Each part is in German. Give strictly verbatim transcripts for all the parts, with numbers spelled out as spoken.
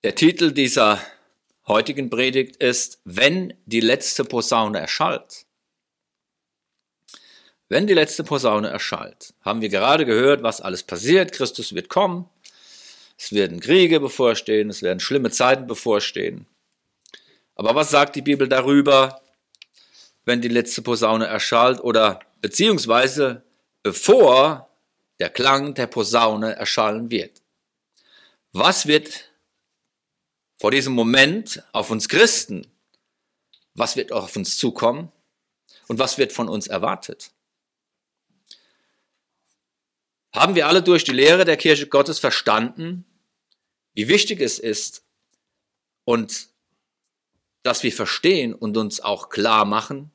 Der Titel dieser heutigen Predigt ist, wenn die letzte Posaune erschallt. Wenn die letzte Posaune erschallt, haben wir gerade gehört, was alles passiert. Christus wird kommen, es werden Kriege bevorstehen, es werden schlimme Zeiten bevorstehen. Aber was sagt die Bibel darüber, wenn die letzte Posaune erschallt oder beziehungsweise bevor der Klang der Posaune erschallen wird? Was wird vor diesem Moment auf uns Christen, was wird auf uns zukommen und was wird von uns erwartet? Haben wir alle durch die Lehre der Kirche Gottes verstanden, wie wichtig es ist und dass wir verstehen und uns auch klar machen,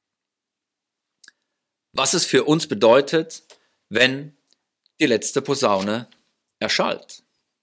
was es für uns bedeutet, wenn die letzte Posaune erschallt?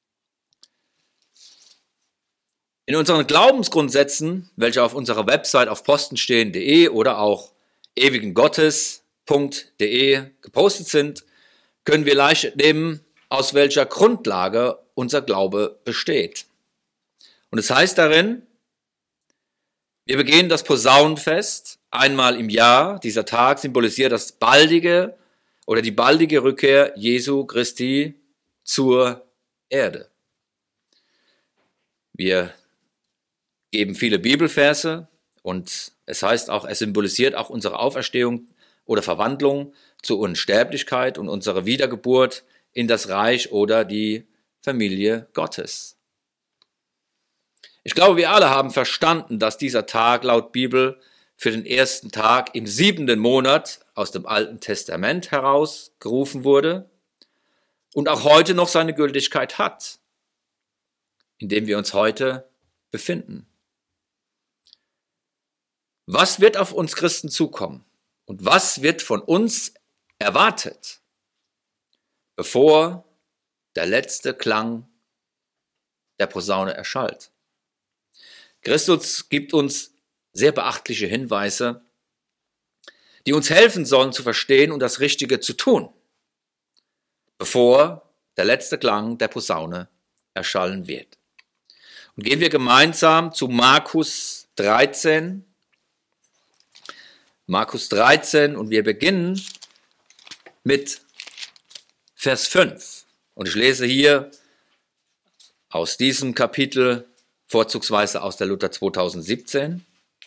In unseren Glaubensgrundsätzen, welche auf unserer Website auf postenstehen punkt de oder auch ewigengottes punkt de gepostet sind, können wir leicht entnehmen, aus welcher Grundlage unser Glaube besteht. Und es heißt darin, wir begehen das Posaunenfest einmal im Jahr. Dieser Tag symbolisiert das baldige oder die baldige Rückkehr Jesu Christi zur Erde. Wir geben viele Bibelverse und es heißt auch, es symbolisiert auch unsere Auferstehung oder Verwandlung zur Unsterblichkeit und unsere Wiedergeburt in das Reich oder die Familie Gottes. Ich glaube, wir alle haben verstanden, dass dieser Tag laut Bibel für den ersten Tag im siebenten Monat aus dem Alten Testament heraus gerufen wurde und auch heute noch seine Gültigkeit hat, in dem wir uns heute befinden. Was wird auf uns Christen zukommen und was wird von uns erwartet, bevor der letzte Klang der Posaune erschallt? Christus gibt uns sehr beachtliche Hinweise, die uns helfen sollen zu verstehen und das Richtige zu tun, bevor der letzte Klang der Posaune erschallen wird. Und gehen wir gemeinsam zu Markus dreizehn, Markus dreizehn und wir beginnen mit Vers fünf. Und ich lese hier aus diesem Kapitel, vorzugsweise aus der Luther zweitausendsiebzehn.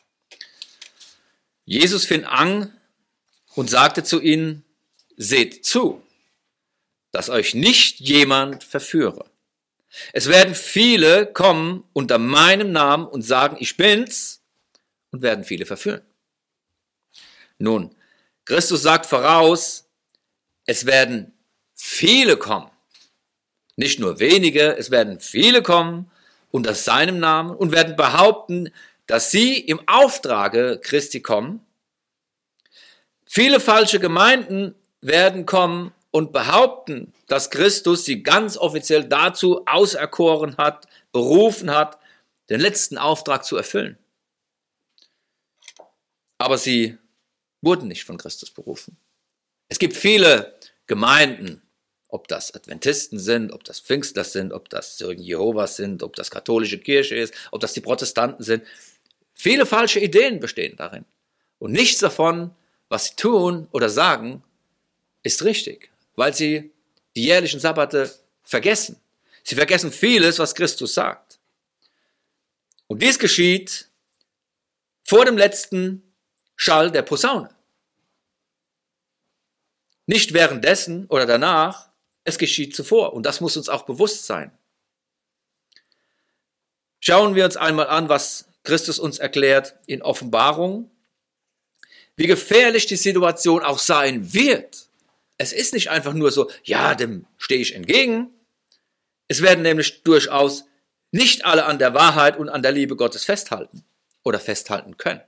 Jesus fing an und sagte zu ihnen, seht zu, dass euch nicht jemand verführe. Es werden viele kommen unter meinem Namen und sagen, ich bin's, und werden viele verführen. Nun, Christus sagt voraus, es werden viele kommen. Nicht nur wenige, es werden viele kommen unter seinem Namen und werden behaupten, dass sie im Auftrage Christi kommen. Viele falsche Gemeinden werden kommen und behaupten, dass Christus sie ganz offiziell dazu auserkoren hat, berufen hat, den letzten Auftrag zu erfüllen. Aber sie wurden nicht von Christus berufen. Es gibt viele Gemeinden, ob das Adventisten sind, ob das Pfingstler sind, ob das Zeugen Jehovas sind, ob das katholische Kirche ist, ob das die Protestanten sind. Viele falsche Ideen bestehen darin. Und nichts davon, was sie tun oder sagen, ist richtig, weil sie die jährlichen Sabbate vergessen. Sie vergessen vieles, was Christus sagt. Und dies geschieht vor dem letzten Schall der Posaune. Nicht währenddessen oder danach, es geschieht zuvor. Und das muss uns auch bewusst sein. Schauen wir uns einmal an, was Christus uns erklärt in Offenbarung, wie gefährlich die Situation auch sein wird. Es ist nicht einfach nur so, ja, dem stehe ich entgegen. Es werden nämlich durchaus nicht alle an der Wahrheit und an der Liebe Gottes festhalten oder festhalten können.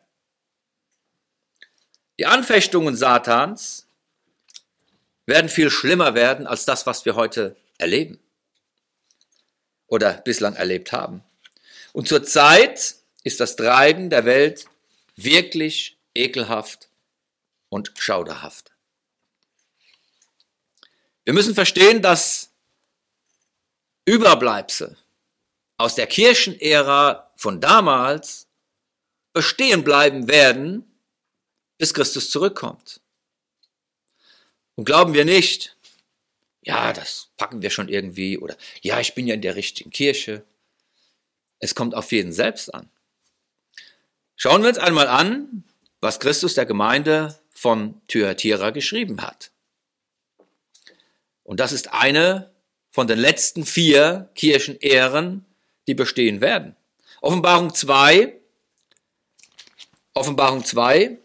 Die Anfechtungen Satans werden viel schlimmer werden als das, was wir heute erleben oder bislang erlebt haben. Und zur Zeit ist das Treiben der Welt wirklich ekelhaft und schauderhaft. Wir müssen verstehen, dass Überbleibsel aus der Kirchenära von damals bestehen bleiben werden, bis Christus zurückkommt. Und glauben wir nicht, ja, das packen wir schon irgendwie, oder ja, ich bin ja in der richtigen Kirche. Es kommt auf jeden selbst an. Schauen wir uns einmal an, was Christus der Gemeinde von Thyatira geschrieben hat. Und das ist eine von den letzten vier Kirchenähren, die bestehen werden. Offenbarung zwei, Offenbarung zwei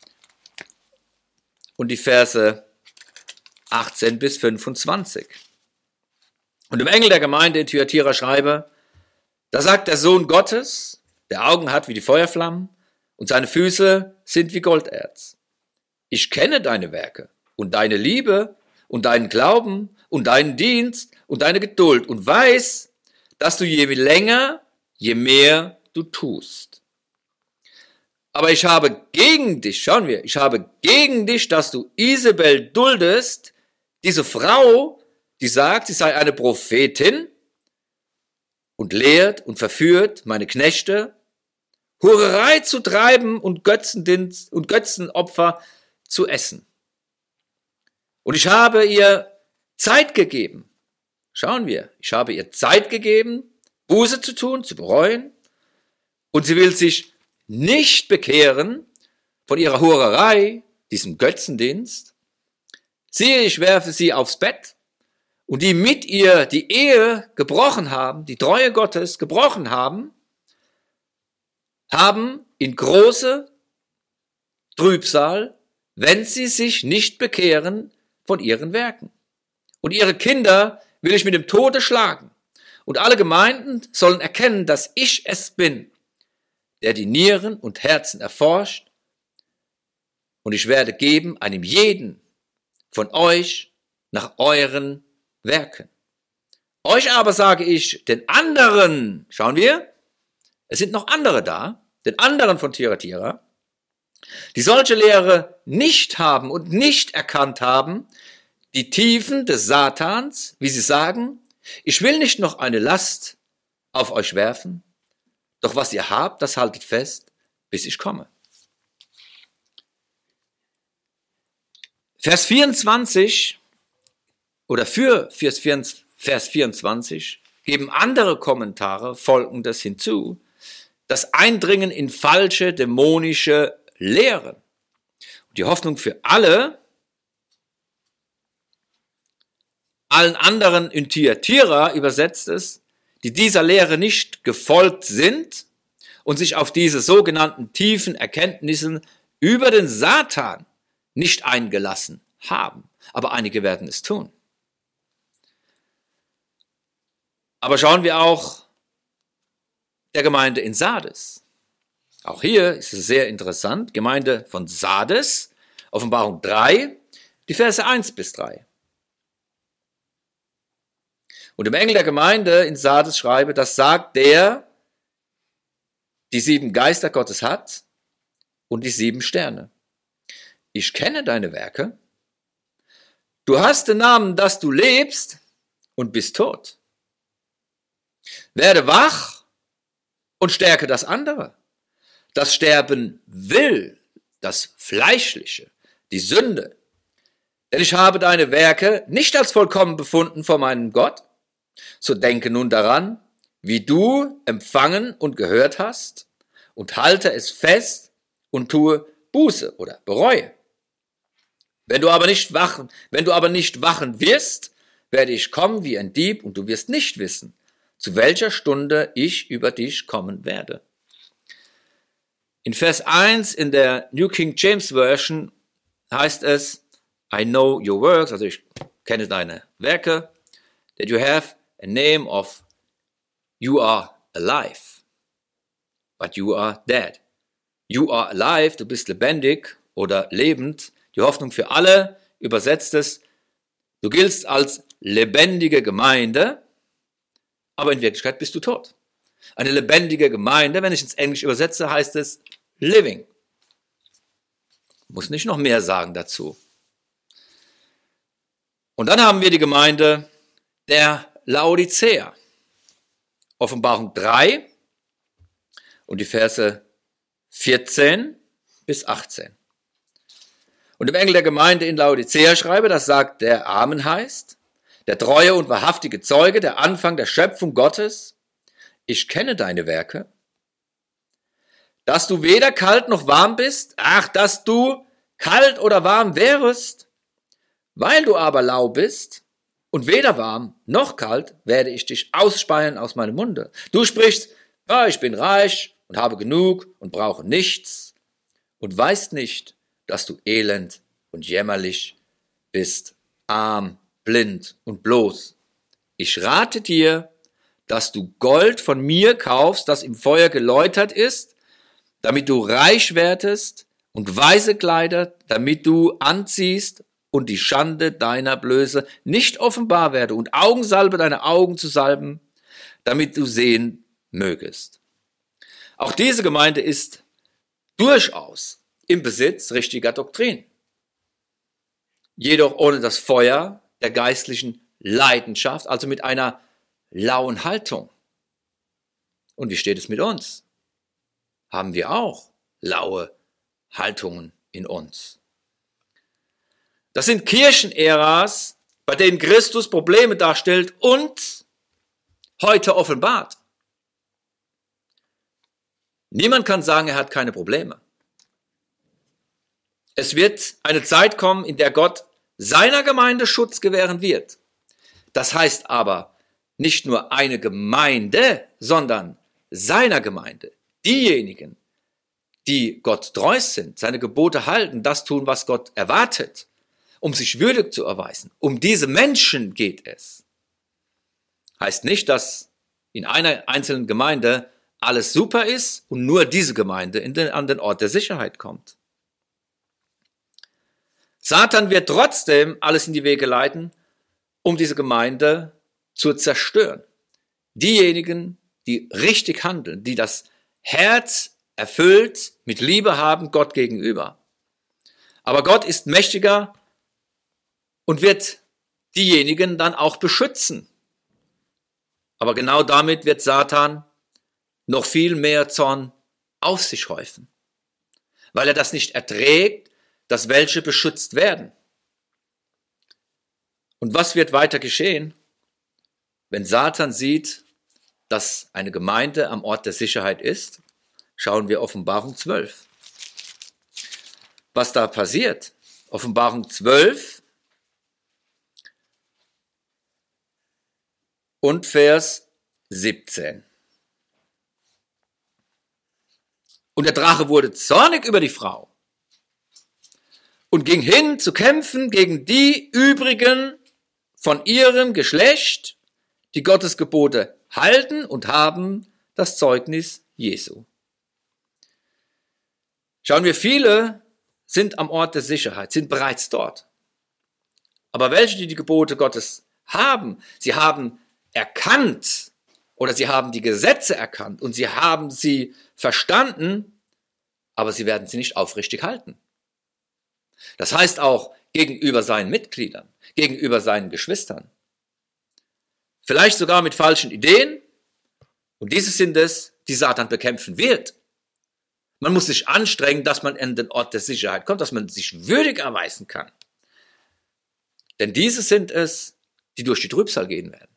und die Verse achtzehn bis fünfundzwanzig. Und dem Engel der Gemeinde in Thyatira schreibe, da sagt der Sohn Gottes, der Augen hat wie die Feuerflammen und seine Füße sind wie Golderz. Ich kenne deine Werke und deine Liebe und deinen Glauben und deinen Dienst und deine Geduld und weiß, dass du je länger, je mehr du tust. Aber ich habe gegen dich, schauen wir, ich habe gegen dich, dass du Isabel duldest, diese Frau, die sagt, sie sei eine Prophetin und lehrt und verführt meine Knechte, Hurerei zu treiben und Götzendienst und Götzenopfer zu essen. Und ich habe ihr Zeit gegeben. Schauen wir, ich habe ihr Zeit gegeben, Buße zu tun, zu bereuen. Und sie will sich nicht bekehren von ihrer Hurerei, diesem Götzendienst. Siehe, ich werfe sie aufs Bett. Und die mit ihr die Ehe gebrochen haben, die Treue Gottes gebrochen haben, haben in große Trübsal, wenn sie sich nicht bekehren von ihren Werken. Und ihre Kinder will ich mit dem Tode schlagen. Und alle Gemeinden sollen erkennen, dass ich es bin, der die Nieren und Herzen erforscht. Und ich werde geben einem jeden von euch nach euren Werken. Euch aber sage ich, den anderen, schauen wir, es sind noch andere da, den anderen von Thyatira, die solche Lehre nicht haben und nicht erkannt haben, die Tiefen des Satans, wie sie sagen, ich will nicht noch eine Last auf euch werfen, doch was ihr habt, das haltet fest, bis ich komme. Vers vierundzwanzig oder für Vers vierundzwanzig geben andere Kommentare Folgendes hinzu: das Eindringen in falsche, dämonische Lehren. Und die Hoffnung für alle, allen anderen in Thyatira übersetzt es, die dieser Lehre nicht gefolgt sind und sich auf diese sogenannten tiefen Erkenntnissen über den Satan nicht eingelassen haben. Aber einige werden es tun. Aber schauen wir auch der Gemeinde in Sardes. Auch hier ist es sehr interessant. Gemeinde von Sardes, Offenbarung drei, die Verse eins bis drei. Und dem Engel der Gemeinde in Sardes schreibe, das sagt der, die sieben Geister Gottes hat und die sieben Sterne. Ich kenne deine Werke. Du hast den Namen, dass du lebst und bist tot. Werde wach und stärke das andere. Das Sterben will, das Fleischliche, die Sünde. Denn ich habe deine Werke nicht als vollkommen befunden vor meinem Gott. So denke nun daran, wie du empfangen und gehört hast, und halte es fest und tue Buße oder bereue. Wenn du aber nicht wachen, wenn du aber nicht wachen wirst, werde ich kommen wie ein Dieb, und du wirst nicht wissen, zu welcher Stunde ich über dich kommen werde. In Vers eins in der New King James Version heißt es, I know your works, also ich kenne deine Werke, that you have a name of you are alive, but you are dead. You are alive, du bist lebendig oder lebend. Die Hoffnung für alle übersetzt es, du giltst als lebendige Gemeinde, aber in Wirklichkeit bist du tot. Eine lebendige Gemeinde, wenn ich ins Englische übersetze, heißt es living. Muss nicht noch mehr sagen dazu. Und dann haben wir die Gemeinde der Laodicea. Offenbarung drei und die Verse vierzehn bis achtzehn. Und dem Engel der Gemeinde in Laodicea schreibe, das sagt, der Amen heißt, der treue und wahrhaftige Zeuge, der Anfang der Schöpfung Gottes. Ich kenne deine Werke, dass du weder kalt noch warm bist, ach, dass du kalt oder warm wärest. Weil du aber lau bist und weder warm noch kalt, werde ich dich ausspeien aus meinem Munde. Du sprichst, ja, ich bin reich und habe genug und brauche nichts und weißt nicht, dass du elend und jämmerlich bist, arm, blind und bloß. Ich rate dir, dass du Gold von mir kaufst, das im Feuer geläutert ist, damit du reich werdest, und weiße Kleider, damit du anziehst und die Schande deiner Blöße nicht offenbar werde, und Augensalbe deine Augen zu salben, damit du sehen mögest. Auch diese Gemeinde ist durchaus im Besitz richtiger Doktrin, jedoch ohne das Feuer der geistlichen Leidenschaft, also mit einer lauen Haltung. Und wie steht es mit uns? Haben wir auch laue Haltungen in uns? Das sind Kirchenäras, bei denen Christus Probleme darstellt und heute offenbart. Niemand kann sagen, er hat keine Probleme. Es wird eine Zeit kommen, in der Gott seiner Gemeinde Schutz gewähren wird. Das heißt aber nicht nur eine Gemeinde, sondern seiner Gemeinde. Diejenigen, die Gott treu sind, seine Gebote halten, das tun, was Gott erwartet, um sich würdig zu erweisen. Um diese Menschen geht es. Heißt nicht, dass in einer einzelnen Gemeinde alles super ist und nur diese Gemeinde in den, an den Ort der Sicherheit kommt. Satan wird trotzdem alles in die Wege leiten, um diese Gemeinde zu zerstören. Diejenigen, die richtig handeln, die das Herz erfüllt mit Liebe haben Gott gegenüber. Aber Gott ist mächtiger und wird diejenigen dann auch beschützen. Aber genau damit wird Satan noch viel mehr Zorn auf sich häufen, weil er das nicht erträgt, dass welche beschützt werden. Und was wird weiter geschehen, wenn Satan sieht, dass eine Gemeinde am Ort der Sicherheit ist? Schauen wir Offenbarung zwölf. Was da passiert? Offenbarung zwölf und Vers siebzehn. Und der Drache wurde zornig über die Frau und ging hin zu kämpfen gegen die übrigen von ihrem Geschlecht, die Gottes Gebote halten und haben das Zeugnis Jesu. Schauen wir, viele sind am Ort der Sicherheit, sind bereits dort. Aber welche, die die Gebote Gottes haben, sie haben erkannt oder sie haben die Gesetze erkannt und sie haben sie verstanden, aber sie werden sie nicht aufrichtig halten. Das heißt auch gegenüber seinen Mitgliedern, gegenüber seinen Geschwistern. Vielleicht sogar mit falschen Ideen. Und diese sind es, die Satan bekämpfen wird. Man muss sich anstrengen, dass man an den Ort der Sicherheit kommt, dass man sich würdig erweisen kann. Denn diese sind es, die durch die Trübsal gehen werden.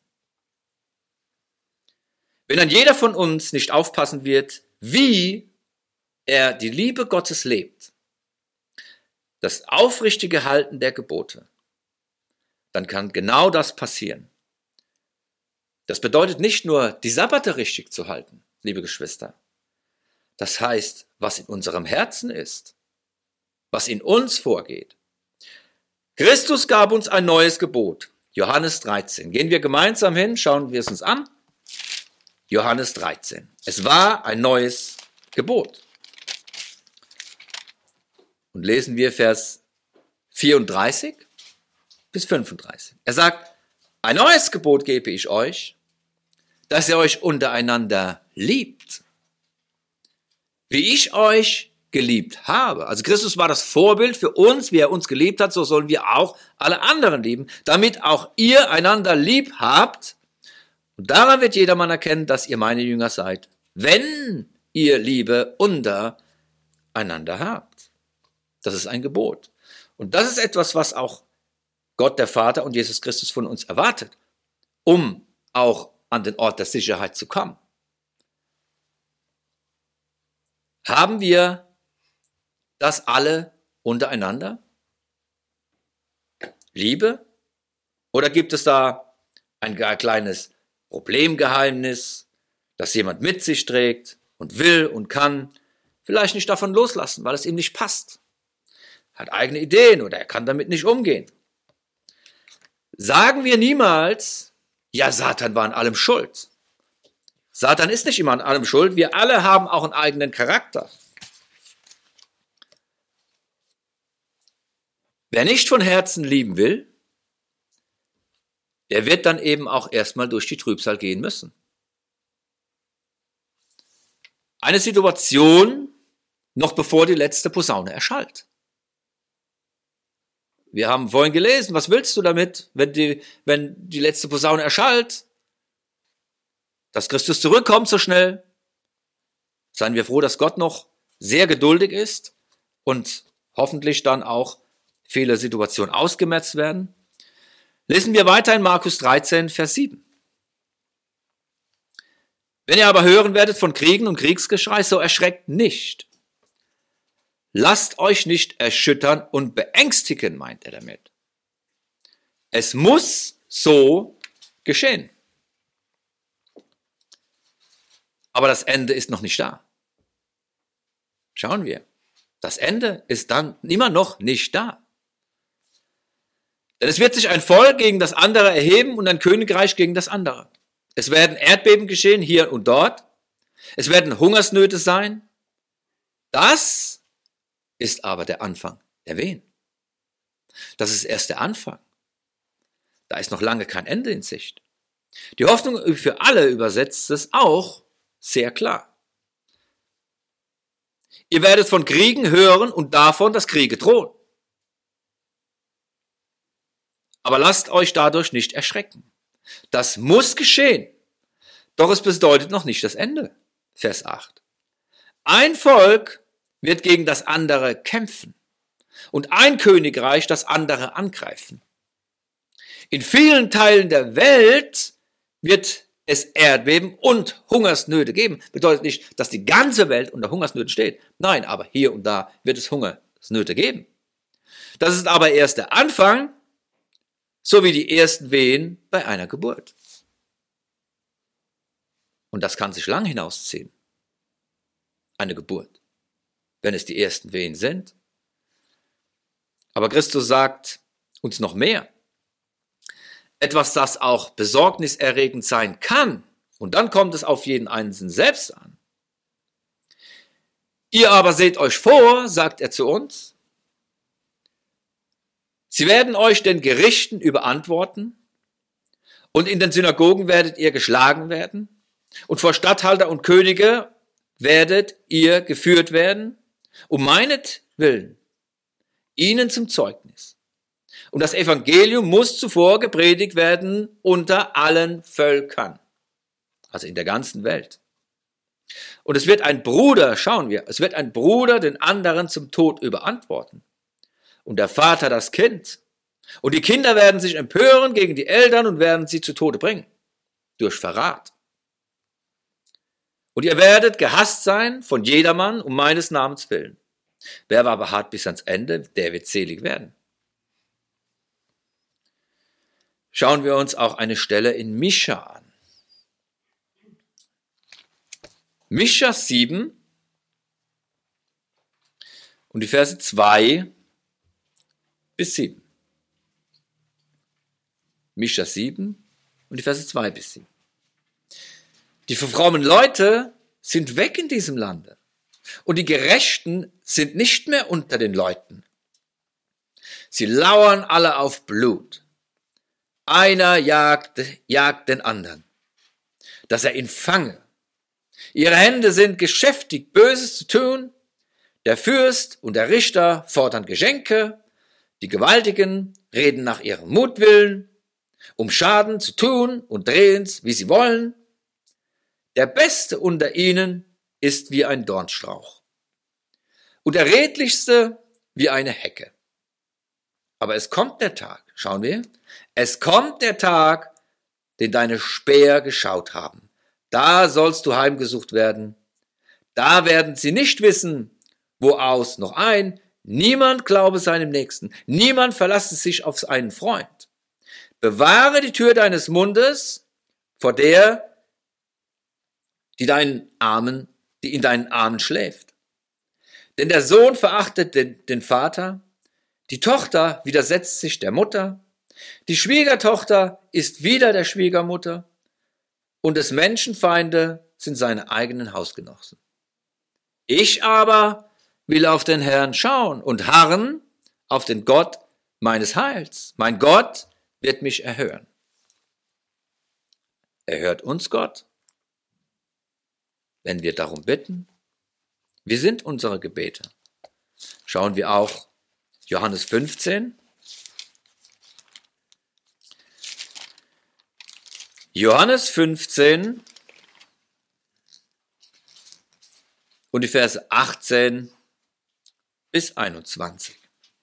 Wenn dann jeder von uns nicht aufpassen wird, wie er die Liebe Gottes lebt, das aufrichtige Halten der Gebote, dann kann genau das passieren. Das bedeutet nicht nur, die Sabbate richtig zu halten, liebe Geschwister. Das heißt, was in unserem Herzen ist, was in uns vorgeht. Christus gab uns ein neues Gebot. Johannes dreizehn. Gehen wir gemeinsam hin, schauen wir es uns an. Johannes dreizehn. Es war ein neues Gebot. Und lesen wir Vers vierunddreißig bis fünfunddreißig. Er sagt, ein neues Gebot gebe ich euch, dass ihr euch untereinander liebt, wie ich euch geliebt habe. Also Christus war das Vorbild für uns, wie er uns geliebt hat, so sollen wir auch alle anderen lieben, damit auch ihr einander lieb habt Und daran wird jedermann erkennen, dass ihr meine Jünger seid, wenn ihr Liebe untereinander habt. Das ist ein Gebot. Und das ist etwas, was auch Gott, der Vater und Jesus Christus von uns erwartet, um auch an den Ort der Sicherheit zu kommen. Haben wir das alle untereinander? Liebe? Oder gibt es da ein gar kleines Problemgeheimnis, das jemand mit sich trägt und will und kann, vielleicht nicht davon loslassen, weil es ihm nicht passt? Hat eigene Ideen oder er kann damit nicht umgehen. Sagen wir niemals, ja, Satan war an allem schuld. Satan ist nicht immer an allem schuld. Wir alle haben auch einen eigenen Charakter. Wer nicht von Herzen lieben will, der wird dann eben auch erstmal durch die Trübsal gehen müssen. Eine Situation, noch bevor die letzte Posaune erschallt. Wir haben vorhin gelesen, was willst du damit, wenn die, wenn die letzte Posaune erschallt? Dass Christus zurückkommt so schnell. Seien wir froh, dass Gott noch sehr geduldig ist und hoffentlich dann auch viele Situationen ausgemerzt werden. Lesen wir weiter in Markus dreizehn, Vers sieben. Wenn ihr aber hören werdet von Kriegen und Kriegsgeschrei, so erschreckt nicht. Lasst euch nicht erschüttern und beängstigen, meint er damit. Es muss so geschehen. Aber das Ende ist noch nicht da. Schauen wir. Das Ende ist dann immer noch nicht da. Denn es wird sich ein Volk gegen das andere erheben und ein Königreich gegen das andere. Es werden Erdbeben geschehen, hier und dort. Es werden Hungersnöte sein. Das ist aber der Anfang der Wehen. Das ist erst der Anfang. Da ist noch lange kein Ende in Sicht. Die Hoffnung für alle übersetzt es auch sehr klar. Ihr werdet von Kriegen hören und davon, dass Kriege drohen. Aber lasst euch dadurch nicht erschrecken. Das muss geschehen. Doch es bedeutet noch nicht das Ende. Vers acht. Ein Volk wird gegen das andere kämpfen und ein Königreich das andere angreifen. In vielen Teilen der Welt wird es Erdbeben und Hungersnöte geben. Bedeutet nicht, dass die ganze Welt unter Hungersnöten steht. Nein, aber hier und da wird es Hungersnöte geben. Das ist aber erst der Anfang, so wie die ersten Wehen bei einer Geburt. Und das kann sich lang hinausziehen. Eine Geburt, wenn es die ersten Wehen sind. Aber Christus sagt uns noch mehr. Etwas, das auch besorgniserregend sein kann. Und dann kommt es auf jeden Einzelnen selbst an. Ihr aber seht euch vor, sagt er zu uns, sie werden euch den Gerichten überantworten und in den Synagogen werdet ihr geschlagen werden und vor Statthalter und Könige werdet ihr geführt werden, um meinetwillen, ihnen zum Zeugnis. Und das Evangelium muss zuvor gepredigt werden unter allen Völkern, also in der ganzen Welt. Und es wird ein Bruder, schauen wir, es wird ein Bruder den anderen zum Tod überantworten. Und der Vater das Kind. Und die Kinder werden sich empören gegen die Eltern und werden sie zu Tode bringen. Durch Verrat. Und ihr werdet gehasst sein von jedermann um meines Namens willen. Wer aber beharrt bis ans Ende, der wird selig werden. Schauen wir uns auch eine Stelle in Micha an. Micha sieben und die Verse zwei bis sieben. Micha sieben und die Verse zwei bis sieben. Die frommen Leute sind weg in diesem Lande und die Gerechten sind nicht mehr unter den Leuten. Sie lauern alle auf Blut. Einer jagt, jagt den anderen, dass er ihn fange. Ihre Hände sind geschäftig, Böses zu tun. Der Fürst und der Richter fordern Geschenke. Die Gewaltigen reden nach ihrem Mutwillen. um Schaden zu tun und drehen's, wie sie wollen. Der Beste unter ihnen ist wie ein Dornstrauch und der Redlichste wie eine Hecke. Aber es kommt der Tag, schauen wir, es kommt der Tag, den deine Späher geschaut haben. Da sollst du heimgesucht werden. Da werden sie nicht wissen, wo aus noch ein. Niemand glaube seinem Nächsten. Niemand verlasse sich auf einen Freund. Bewahre die Tür deines Mundes vor der, die deinen Armen, die in deinen Armen schläft. Denn der Sohn verachtet den, den Vater, die Tochter widersetzt sich der Mutter, die Schwiegertochter ist wider der Schwiegermutter und des Menschen Feinde sind seine eigenen Hausgenossen. Ich aber will auf den Herrn schauen und harren auf den Gott meines Heils. Mein Gott wird mich erhören. Erhört uns Gott, wenn wir darum bitten? Wie sind unsere Gebete? Schauen wir auch Johannes fünfzehn. Johannes fünfzehn und die Verse achtzehn bis einundzwanzig.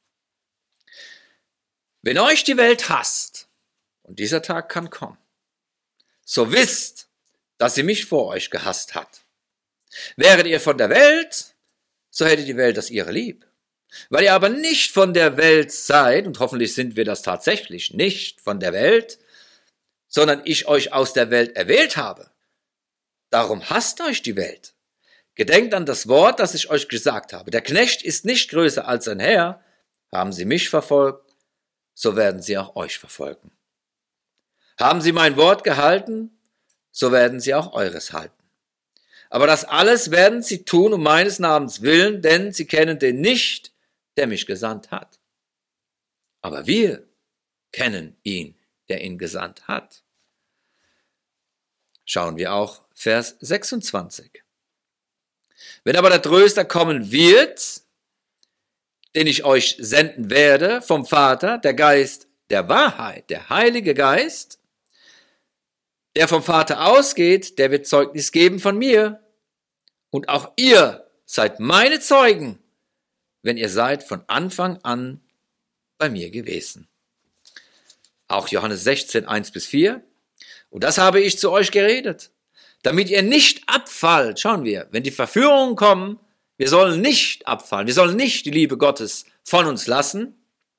Wenn euch die Welt hasst, und dieser Tag kann kommen, so wisst, dass sie mich vor euch gehasst hat. Wäret ihr von der Welt, so hätte die Welt das ihre lieb. Weil ihr aber nicht von der Welt seid, und hoffentlich sind wir das tatsächlich nicht von der Welt, sondern ich euch aus der Welt erwählt habe, darum hasst euch die Welt. Gedenkt an das Wort, das ich euch gesagt habe. Der Knecht ist nicht größer als sein Herr. Haben sie mich verfolgt, so werden sie auch euch verfolgen. Haben sie mein Wort gehalten, so werden sie auch eures halten. Aber das alles werden sie tun um meines Namens willen, denn sie kennen den nicht, der mich gesandt hat. Aber wir kennen ihn, der ihn gesandt hat. Schauen wir auch Vers sechsundzwanzig. Wenn aber der Tröster kommen wird, den ich euch senden werde vom Vater, der Geist der Wahrheit, der Heilige Geist, der vom Vater ausgeht, der wird Zeugnis geben von mir. Und auch ihr seid meine Zeugen, wenn ihr seid von Anfang an bei mir gewesen. Auch Johannes sechzehn, eins bis vier. Und das habe ich zu euch geredet, damit ihr nicht abfallt. Schauen wir, wenn die Verführungen kommen, wir sollen nicht abfallen, wir sollen nicht die Liebe Gottes von uns lassen.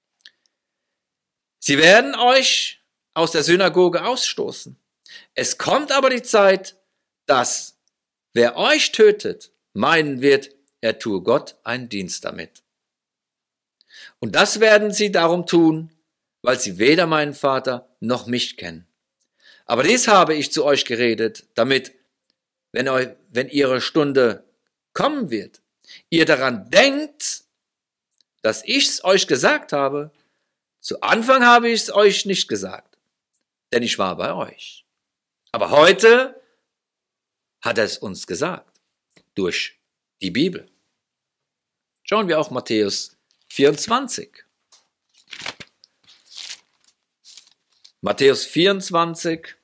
Sie werden euch aus der Synagoge ausstoßen. Es kommt aber die Zeit, dass wer euch tötet, meinen wird, er tue Gott einen Dienst damit. Und das werden sie darum tun, weil sie weder meinen Vater noch mich kennen. Aber dies habe ich zu euch geredet, damit, wenn, euch, wenn ihre Stunde kommen wird, ihr daran denkt, dass ich es euch gesagt habe. Zu Anfang habe ich es euch nicht gesagt, denn ich war bei euch. Aber heute hat er es uns gesagt, durch die Bibel. Schauen wir auch Matthäus vierundzwanzig. Matthäus vierundzwanzig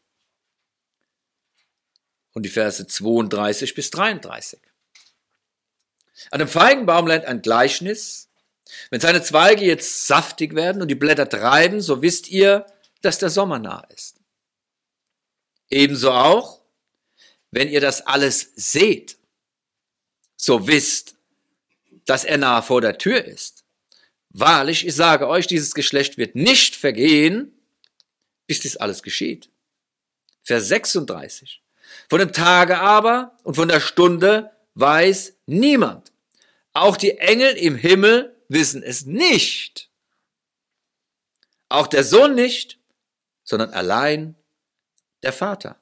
und die Verse zweiunddreißig bis dreiunddreißig. An dem Feigenbaum lernt ein Gleichnis. Wenn seine Zweige jetzt saftig werden und die Blätter treiben, so wisst ihr, dass der Sommer nah ist. Ebenso auch, wenn ihr das alles seht, so wisst, dass er nahe vor der Tür ist. Wahrlich, ich sage euch, dieses Geschlecht wird nicht vergehen, bis dies alles geschieht. Vers sechsunddreißig. Von dem Tage aber und von der Stunde weiß niemand. Auch die Engel im Himmel wissen es nicht. Auch der Sohn nicht, sondern allein der Vater.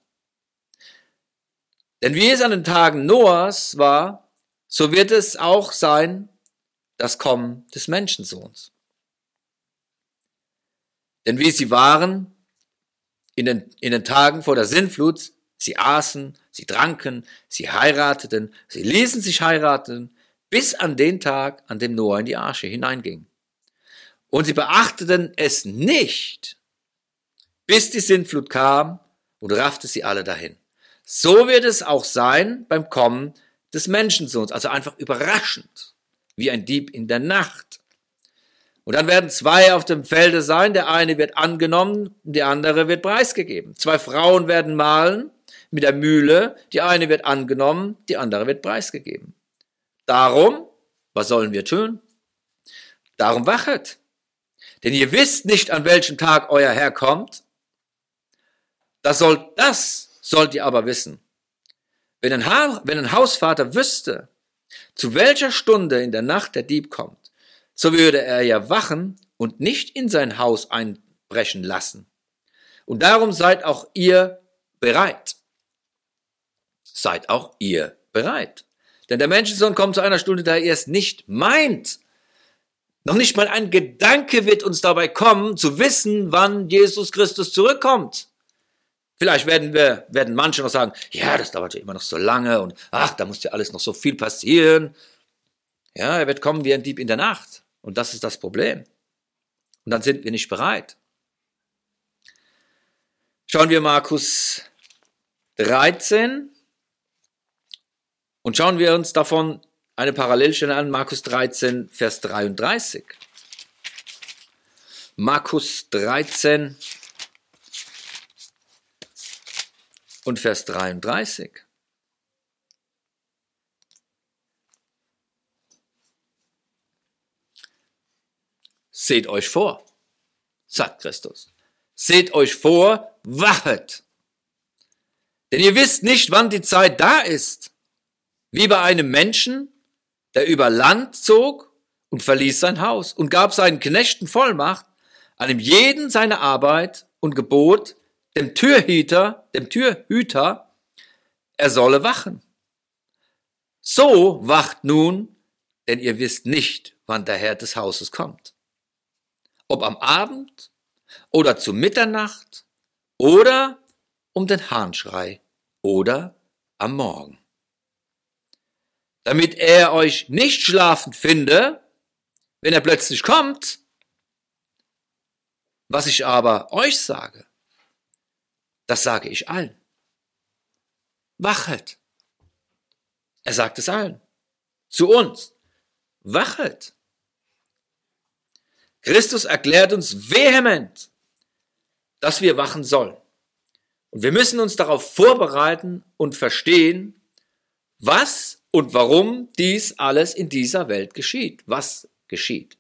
Denn wie es an den Tagen Noahs war, so wird es auch sein, das Kommen des Menschensohns. Denn wie sie waren in den, in den Tagen vor der Sintflut, sie aßen, sie tranken, sie heirateten, sie ließen sich heiraten, bis an den Tag, an dem Noah in die Arche hineinging. Und sie beachteten es nicht, bis die Sintflut kam und raffte sie alle dahin. So wird es auch sein beim Kommen des Menschensohns, also einfach überraschend, wie ein Dieb in der Nacht. Und dann werden zwei auf dem Felde sein, der eine wird angenommen, die andere wird preisgegeben. Zwei Frauen werden mahlen mit der Mühle, die eine wird angenommen, die andere wird preisgegeben. Darum, was sollen wir tun? Darum wachet, denn ihr wisst nicht, an welchem Tag euer Herr kommt. Das, soll, das sollt ihr aber wissen. Wenn ein, ha- wenn ein Hausvater wüsste, zu welcher Stunde in der Nacht der Dieb kommt, so würde er ja wachen und nicht in sein Haus einbrechen lassen. Und darum seid auch ihr bereit. Seid auch ihr bereit. Denn der Menschensohn kommt zu einer Stunde, da er es nicht meint. Noch nicht mal ein Gedanke wird uns dabei kommen, zu wissen, wann Jesus Christus zurückkommt. Vielleicht werden wir, werden manche noch sagen, ja, das dauert ja immer noch so lange und ach, da muss ja alles noch so viel passieren. Ja, er wird kommen wie ein Dieb in der Nacht. Und das ist das Problem. Und dann sind wir nicht bereit. Schauen wir Markus dreizehn und schauen wir uns davon eine Parallelstelle an, Markus dreizehn, Vers dreiunddreißig. Markus dreizehn und Vers dreiunddreißig. Seht euch vor, sagt Christus. Seht euch vor, wachet. Denn ihr wisst nicht, wann die Zeit da ist. Wie bei einem Menschen, der über Land zog und verließ sein Haus und gab seinen Knechten Vollmacht, einem jeden seine Arbeit und gebot dem Türhüter, dem Türhüter, er solle wachen. So wacht nun, denn ihr wisst nicht, wann der Herr des Hauses kommt. Ob am Abend oder zu Mitternacht oder um den Hahnschrei oder am Morgen. Damit er euch nicht schlafend finde, wenn er plötzlich kommt. Was ich aber euch sage, das sage ich allen. Wachet. Er sagt es allen. Zu uns. Wachet. Christus erklärt uns vehement, dass wir wachen sollen. Und wir müssen uns darauf vorbereiten und verstehen, was und warum dies alles in dieser Welt geschieht. Was geschieht.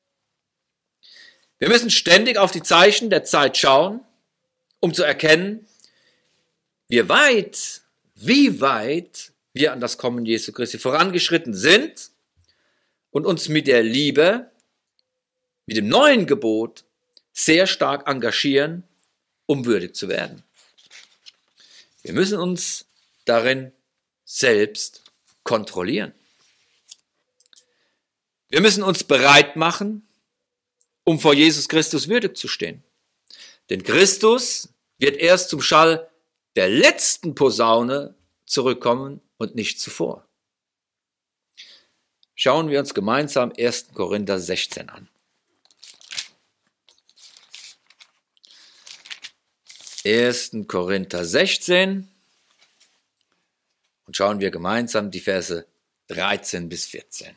Wir müssen ständig auf die Zeichen der Zeit schauen, um zu erkennen, wie weit, wie weit wir an das Kommen Jesu Christi vorangeschritten sind und uns mit der Liebe, mit dem neuen Gebot sehr stark engagieren, um würdig zu werden. Wir müssen uns darin selbst kontrollieren. Wir müssen uns bereit machen, um vor Jesus Christus würdig zu stehen. Denn Christus wird erst zum Schall der letzten Posaune zurückkommen und nicht zuvor. Schauen wir uns gemeinsam ersten Korinther sechzehn an. ersten Korinther sechzehn und schauen wir gemeinsam die Verse dreizehn bis vierzehn.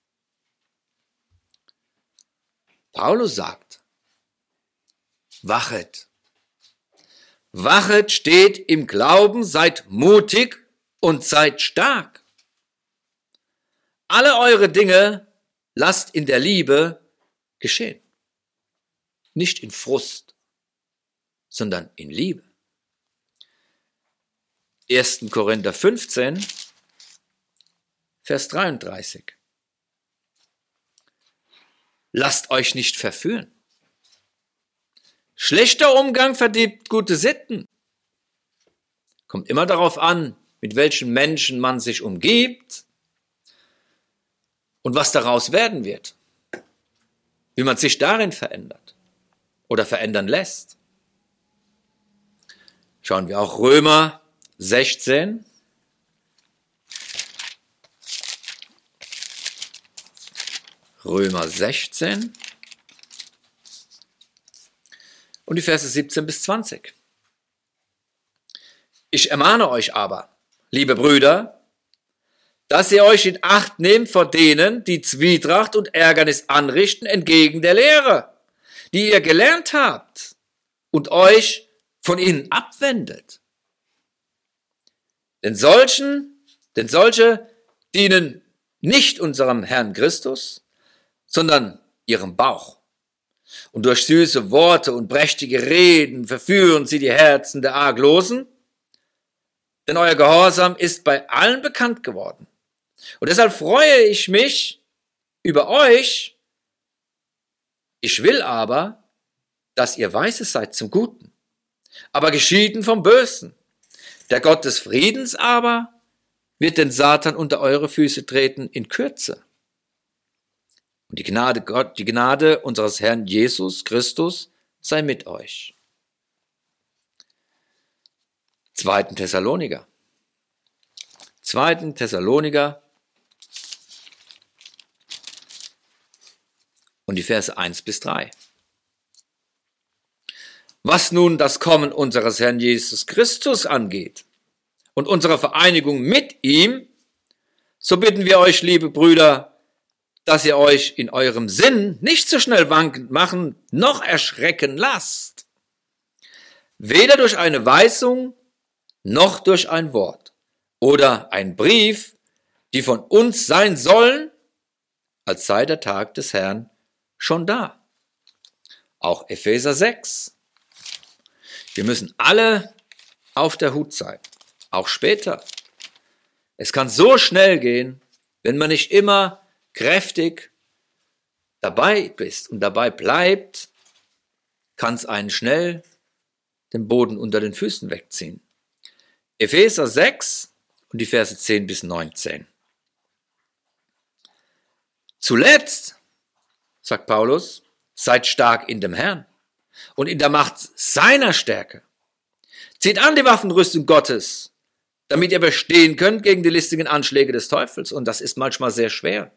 Paulus sagt, wachet. Wachet, steht im Glauben, seid mutig und seid stark. Alle eure Dinge lasst in der Liebe geschehen. Nicht in Frust, sondern in Liebe. ersten Korinther fünfzehn, Vers dreiunddreißig. Lasst euch nicht verführen. Schlechter Umgang verdirbt gute Sitten. Kommt immer darauf an, mit welchen Menschen man sich umgibt und was daraus werden wird. Wie man sich darin verändert oder verändern lässt. Schauen wir auch Römer sechzehn. Römer sechzehn. Und die Verse siebzehn bis zwanzig. Ich ermahne euch aber, liebe Brüder, dass ihr euch in Acht nehmt vor denen, die Zwietracht und Ärgernis anrichten entgegen der Lehre, die ihr gelernt habt und euch von ihnen abwendet. Denn solchen, denn solche dienen nicht unserem Herrn Christus, sondern ihrem Bauch. Und durch süße Worte und prächtige Reden verführen sie die Herzen der Arglosen, denn euer Gehorsam ist bei allen bekannt geworden. Und deshalb freue ich mich über euch. Ich will aber, dass ihr weise seid zum Guten, aber geschieden vom Bösen. Der Gott des Friedens aber wird den Satan unter eure Füße treten in Kürze. Und die Gnade Gott, die Gnade unseres Herrn Jesus Christus sei mit euch. Zweiten Thessaloniker. Zweiten Thessaloniker und die Verse eins bis drei. Was nun das Kommen unseres Herrn Jesus Christus angeht und unsere Vereinigung mit ihm, so bitten wir euch, liebe Brüder, dass ihr euch in eurem Sinn nicht so schnell wankend machen, noch erschrecken lasst. Weder durch eine Weisung, noch durch ein Wort oder ein Brief, die von uns sein sollen, als sei der Tag des Herrn schon da. Auch Epheser sechs. Wir müssen alle auf der Hut sein, auch später. Es kann so schnell gehen, wenn man nicht immer kräftig dabei bist und dabei bleibt, kann es einen schnell den Boden unter den Füßen wegziehen. Epheser sechs und die Verse zehn bis neunzehn. Zuletzt, sagt Paulus, seid stark in dem Herrn und in der Macht seiner Stärke. Zieht an die Waffenrüstung Gottes, damit ihr bestehen könnt gegen die listigen Anschläge des Teufels. Und das ist manchmal sehr schwer.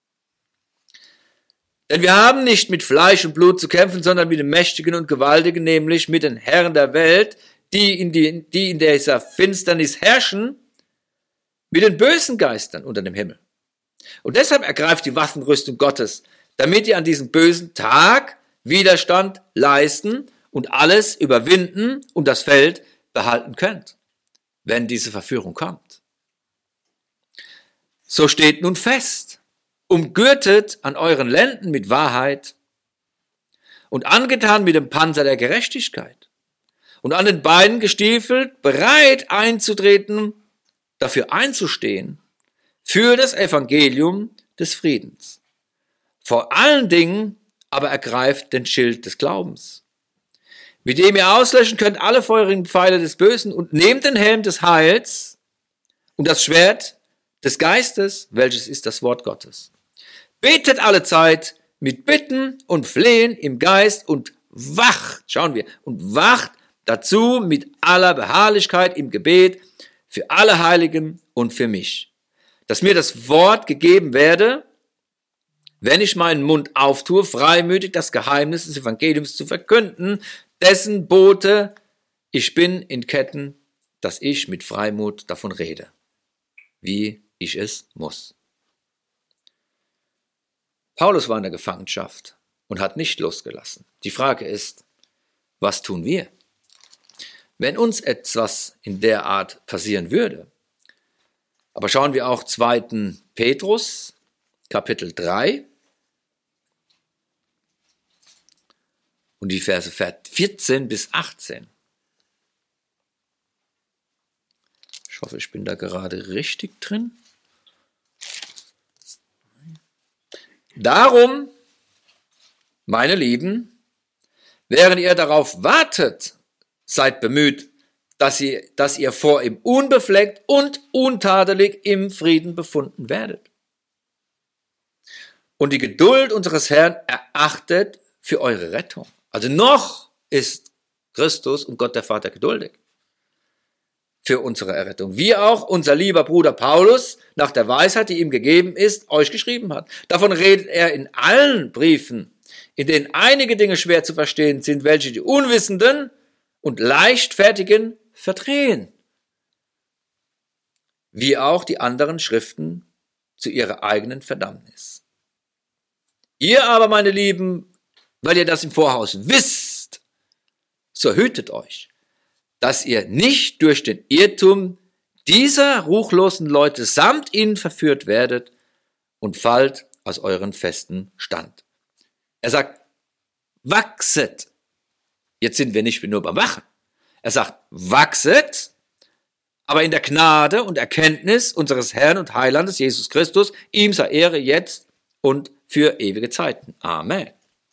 Denn wir haben nicht mit Fleisch und Blut zu kämpfen, sondern mit den Mächtigen und Gewaltigen, nämlich mit den Herren der Welt, die in, die, die in dieser Finsternis herrschen, mit den bösen Geistern unter dem Himmel. Und deshalb ergreift die Waffenrüstung Gottes, damit ihr an diesem bösen Tag Widerstand leisten und alles überwinden und das Feld behalten könnt, wenn diese Verführung kommt. So steht nun fest, umgürtet an euren Lenden mit Wahrheit und angetan mit dem Panzer der Gerechtigkeit und an den Beinen gestiefelt, bereit einzutreten, dafür einzustehen, für das Evangelium des Friedens. Vor allen Dingen aber ergreift den Schild des Glaubens, mit dem ihr auslöschen könnt alle feurigen Pfeile des Bösen und nehmt den Helm des Heils und das Schwert des Geistes, welches ist das Wort Gottes. Betet alle Zeit mit Bitten und Flehen im Geist und wacht, schauen wir, und wacht dazu mit aller Beharrlichkeit im Gebet für alle Heiligen und für mich, dass mir das Wort gegeben werde, wenn ich meinen Mund auftue, freimütig das Geheimnis des Evangeliums zu verkünden, dessen Bote ich bin in Ketten, dass ich mit Freimut davon rede, wie ich es muss. Paulus war in der Gefangenschaft und hat nicht losgelassen. Die Frage ist, was tun wir? Wenn uns etwas in der Art passieren würde. Aber schauen wir auch zweiten Petrus, Kapitel drei und die Verse vierzehn bis achtzehn. Ich hoffe, ich bin da gerade richtig drin. Darum, meine Lieben, während ihr darauf wartet, seid bemüht, dass ihr, dass ihr vor ihm unbefleckt und untadelig im Frieden befunden werdet. Und die Geduld unseres Herrn erachtet für eure Rettung. Also noch ist Christus und Gott der Vater geduldig für unsere Errettung. Wie auch unser lieber Bruder Paulus nach der Weisheit, die ihm gegeben ist, euch geschrieben hat. Davon redet er in allen Briefen in denen einige Dinge schwer zu verstehen sind, welche die Unwissenden und Leichtfertigen verdrehen, wie auch die anderen Schriften zu ihrer eigenen Verdammnis. Ihr aber, meine Lieben, weil ihr das im Voraus wisst, so hütet euch, dass ihr nicht durch den Irrtum dieser ruchlosen Leute samt ihnen verführt werdet und fallt aus euren festen Stand. Er sagt, wachset. Jetzt sind wir nicht nur beim Wachen. Er sagt, wachset, aber in der Gnade und Erkenntnis unseres Herrn und Heilandes Jesus Christus, ihm sei Ehre jetzt und für ewige Zeiten. Amen.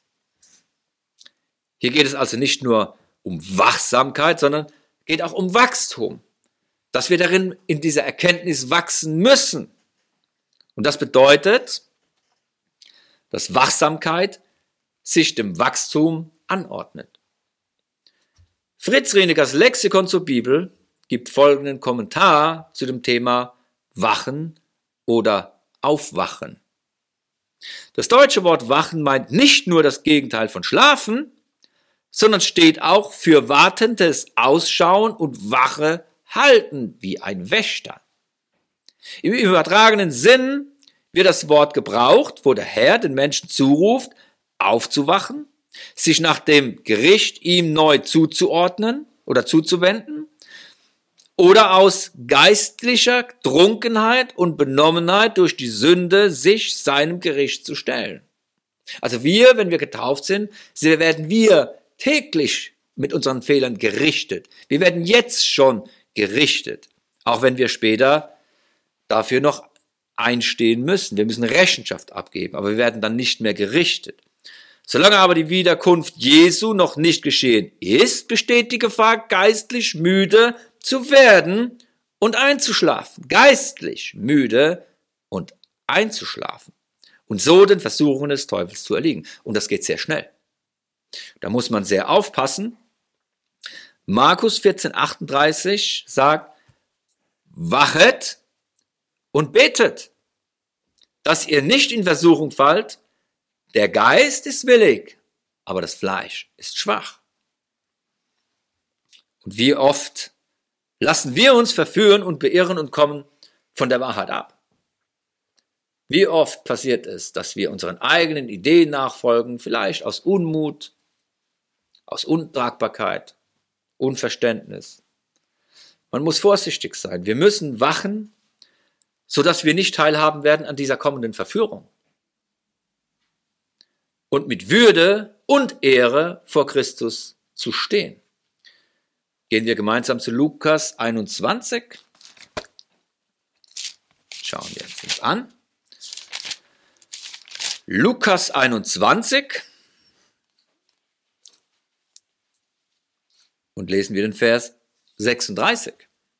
Hier geht es also nicht nur um Wachsamkeit, sondern geht auch um Wachstum, dass wir darin in dieser Erkenntnis wachsen müssen. Und das bedeutet, dass Wachsamkeit sich dem Wachstum anordnet. Fritz Rienekers Lexikon zur Bibel gibt folgenden Kommentar zu dem Thema Wachen oder Aufwachen. Das deutsche Wort Wachen meint nicht nur das Gegenteil von Schlafen, sondern steht auch für wartendes Ausschauen und Wache halten, wie ein Wächter. Im übertragenen Sinn wird das Wort gebraucht, wo der Herr den Menschen zuruft, aufzuwachen, sich nach dem Gericht ihm neu zuzuordnen oder zuzuwenden oder aus geistlicher Trunkenheit und Benommenheit durch die Sünde sich seinem Gericht zu stellen. Also wir, wenn wir getauft sind, werden wir täglich mit unseren Fehlern gerichtet. Wir werden jetzt schon gerichtet, auch wenn wir später dafür noch einstehen müssen. Wir müssen Rechenschaft abgeben, aber wir werden dann nicht mehr gerichtet. Solange aber die Wiederkunft Jesu noch nicht geschehen ist, besteht die Gefahr, geistlich müde zu werden und einzuschlafen. Geistlich müde und einzuschlafen. Und so den Versuchungen des Teufels zu erliegen. Und das geht sehr schnell. Da muss man sehr aufpassen. Markus vierzehn achtunddreißig sagt, wachet und betet, dass ihr nicht in Versuchung fallt. Der Geist ist willig, aber das Fleisch ist schwach. Und wie oft lassen wir uns verführen und beirren und kommen von der Wahrheit ab? Wie oft passiert es, dass wir unseren eigenen Ideen nachfolgen, vielleicht aus Unmut, aus Untragbarkeit, Unverständnis. Man muss vorsichtig sein. Wir müssen wachen, sodass wir nicht teilhaben werden an dieser kommenden Verführung. Und mit Würde und Ehre vor Christus zu stehen. Gehen wir gemeinsam zu Lukas einundzwanzig. Schauen wir uns das an. Lukas einundzwanzig. Und lesen wir den Vers sechsunddreißig.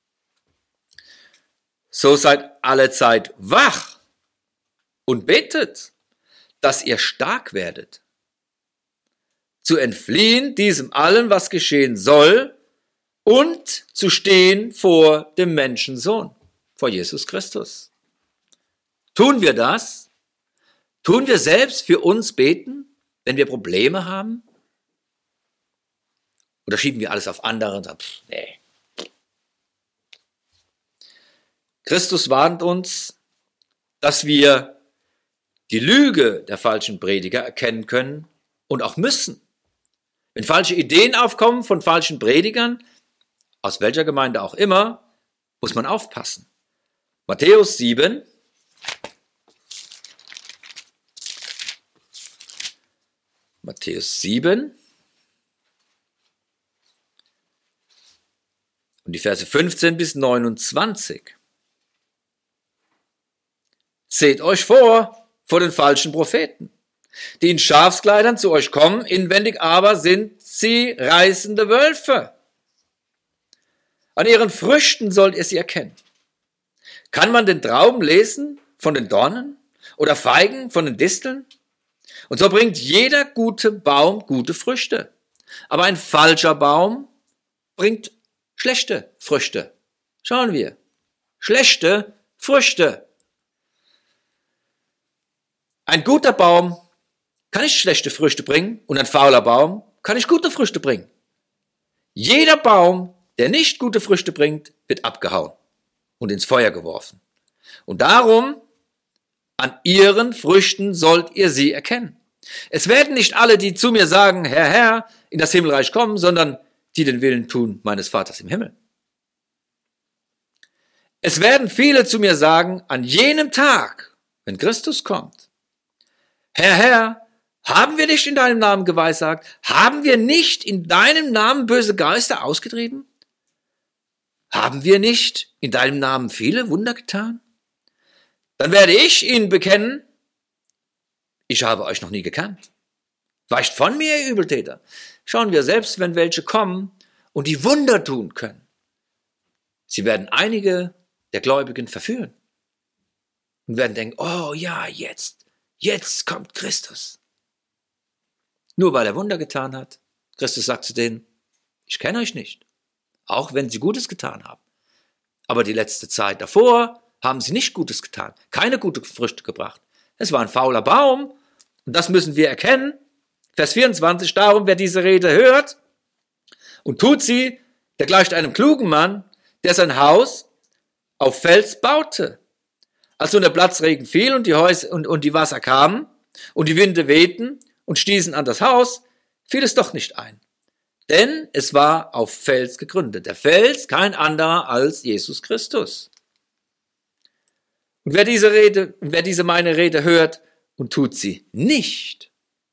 So seid allezeit wach und betet, dass ihr stark werdet, zu entfliehen diesem allen, was geschehen soll, und zu stehen vor dem Menschensohn, vor Jesus Christus. Tun wir das? Tun wir selbst für uns beten, wenn wir Probleme haben? Oder schieben wir alles auf andere und sagen, pff, nee. Christus warnt uns, dass wir die Lüge der falschen Prediger erkennen können und auch müssen. Wenn falsche Ideen aufkommen von falschen Predigern, aus welcher Gemeinde auch immer, muss man aufpassen. Matthäus sieben. Matthäus sieben. Und die Verse fünfzehn bis neunundzwanzig. Seht euch vor, vor den falschen Propheten, die in Schafskleidern zu euch kommen, inwendig aber sind sie reißende Wölfe. An ihren Früchten sollt ihr sie erkennen. Kann man den Trauben lesen von den Dornen oder Feigen von den Disteln? Und so bringt jeder gute Baum gute Früchte. Aber ein falscher Baum bringt schlechte Früchte. Schauen wir. Schlechte Früchte. Ein guter Baum kann nicht schlechte Früchte bringen und ein fauler Baum kann nicht gute Früchte bringen. Jeder Baum, der nicht gute Früchte bringt, wird abgehauen und ins Feuer geworfen. Und darum, an ihren Früchten sollt ihr sie erkennen. Es werden nicht alle, die zu mir sagen, Herr, Herr, in das Himmelreich kommen, sondern die den Willen tun meines Vaters im Himmel. Es werden viele zu mir sagen, an jenem Tag, wenn Christus kommt, Herr, Herr, haben wir nicht in deinem Namen geweissagt? Haben wir nicht in deinem Namen böse Geister ausgetrieben? Haben wir nicht in deinem Namen viele Wunder getan? Dann werde ich ihnen bekennen, ich habe euch noch nie gekannt. Weicht von mir, ihr Übeltäter. Schauen wir selbst, wenn welche kommen und die Wunder tun können. Sie werden einige der Gläubigen verführen und werden denken, oh ja, jetzt, jetzt kommt Christus. Nur weil er Wunder getan hat. Christus sagt zu denen, ich kenne euch nicht, auch wenn sie Gutes getan haben. Aber die letzte Zeit davor haben sie nicht Gutes getan, keine guten Früchte gebracht. Es war ein fauler Baum und das müssen wir erkennen. Vers vierundzwanzig, darum, wer diese Rede hört und tut sie, der gleicht einem klugen Mann, der sein Haus auf Fels baute. Als nun der Platzregen fiel und die, Häuser, und, und die Wasser kamen und die Winde wehten und stießen an das Haus, fiel es doch nicht ein. Denn es war auf Fels gegründet. Der Fels kein anderer als Jesus Christus. Und wer diese Rede, wer diese meine Rede hört und tut sie nicht,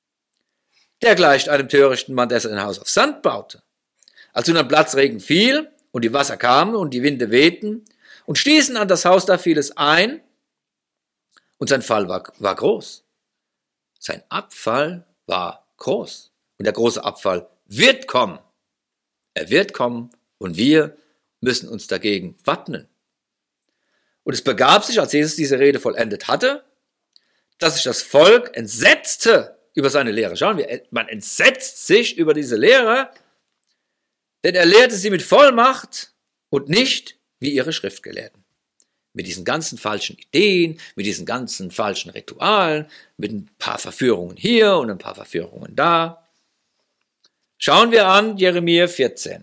der gleicht einem törichten Mann, der sein Haus auf Sand baute. Als nun ein Platzregen fiel und die Wasser kamen und die Winde wehten und stießen an das Haus, da fiel es ein und sein Fall war, war groß. Sein Abfall war groß und der große Abfall wird kommen. Er wird kommen und wir müssen uns dagegen wappnen. Und es begab sich, als Jesus diese Rede vollendet hatte, dass sich das Volk entsetzte über seine Lehre. Schauen wir, man entsetzt sich über diese Lehre, denn er lehrte sie mit Vollmacht und nicht wie ihre Schriftgelehrten. Mit diesen ganzen falschen Ideen, mit diesen ganzen falschen Ritualen, mit ein paar Verführungen hier und ein paar Verführungen da. Schauen wir an Jeremia vierzehn.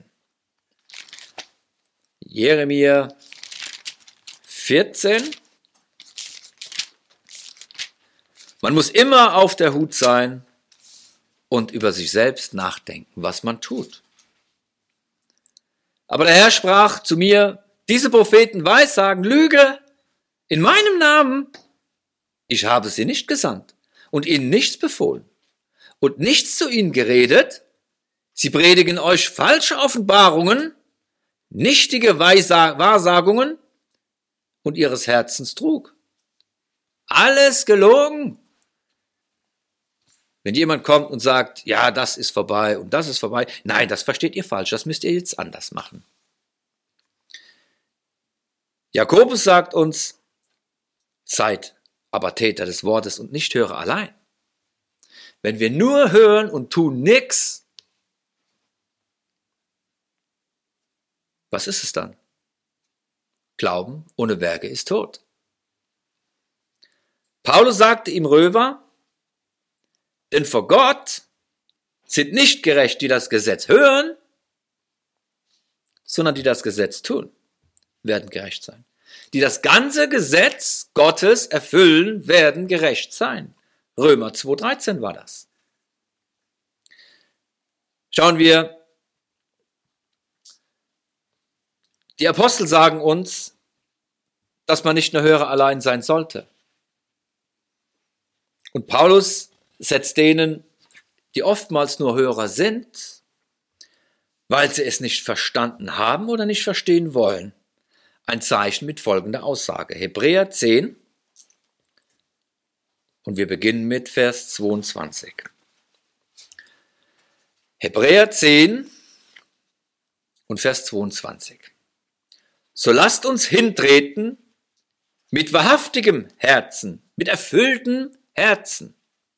Jeremia vierzehn. Man muss immer auf der Hut sein und über sich selbst nachdenken, was man tut. Aber der Herr sprach zu mir, diese Propheten weissagen Lüge in meinem Namen. Ich habe sie nicht gesandt und ihnen nichts befohlen und nichts zu ihnen geredet. Sie predigen euch falsche Offenbarungen, nichtige Wahrsagungen und ihres Herzens Trug. Alles gelogen. Wenn jemand kommt und sagt, ja, das ist vorbei und das ist vorbei, nein, das versteht ihr falsch, das müsst ihr jetzt anders machen. Jakobus sagt uns, seid aber Täter des Wortes und nicht Hörer allein. Wenn wir nur hören und tun nichts, was ist es dann? Glauben ohne Werke ist tot. Paulus sagte im Römer, denn vor Gott sind nicht gerecht, die das Gesetz hören, sondern die das Gesetz tun, werden gerecht sein. Die das ganze Gesetz Gottes erfüllen, werden gerecht sein. Römer zwei dreizehn war das. Schauen wir, die Apostel sagen uns, dass man nicht nur Hörer allein sein sollte. Und Paulus setzt denen, die oftmals nur Hörer sind, weil sie es nicht verstanden haben oder nicht verstehen wollen, ein Zeichen mit folgender Aussage. Hebräer zehn und wir beginnen mit Vers zweiundzwanzig. Hebräer zehn und Vers zweiundzwanzig. So lasst uns hintreten mit wahrhaftigem Herzen, mit erfülltem Herzen,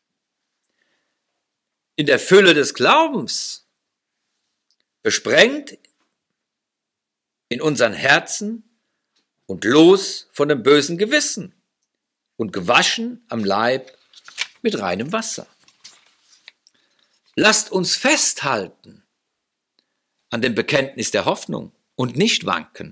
in der Fülle des Glaubens, besprengt in unseren Herzen und los von dem bösen Gewissen und gewaschen am Leib mit reinem Wasser. Lasst uns festhalten an dem Bekenntnis der Hoffnung und nicht wanken.